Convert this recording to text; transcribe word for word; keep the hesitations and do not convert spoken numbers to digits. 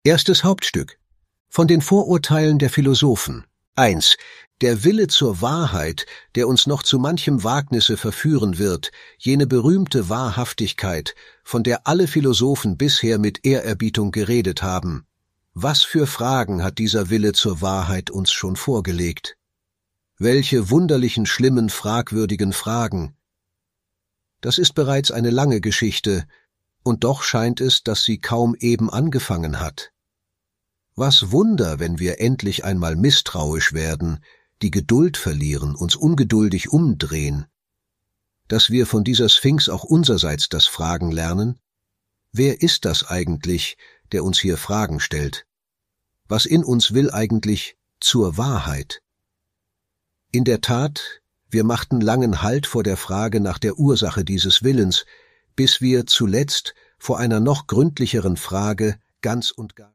Erstes Hauptstück. Von den Vorurteilen der Philosophen. eins. Der Wille zur Wahrheit, der uns noch zu manchem Wagnisse verführen wird, jene berühmte Wahrhaftigkeit, von der alle Philosophen bisher mit Ehrerbietung geredet haben. Was für Fragen hat dieser Wille zur Wahrheit uns schon vorgelegt? Welche wunderlichen, schlimmen, fragwürdigen Fragen! Das ist bereits eine lange Geschichte, und doch scheint es, dass sie kaum eben angefangen hat. Was Wunder, wenn wir endlich einmal misstrauisch werden, die Geduld verlieren, uns ungeduldig umdrehen. Dass wir von dieser Sphinx auch unserseits das Fragen lernen? Wer ist das eigentlich, der uns hier Fragen stellt? Was in uns will eigentlich zur Wahrheit? In der Tat, wir machten langen Halt vor der Frage nach der Ursache dieses Willens, bis wir zuletzt vor einer noch gründlicheren Frage ganz und gar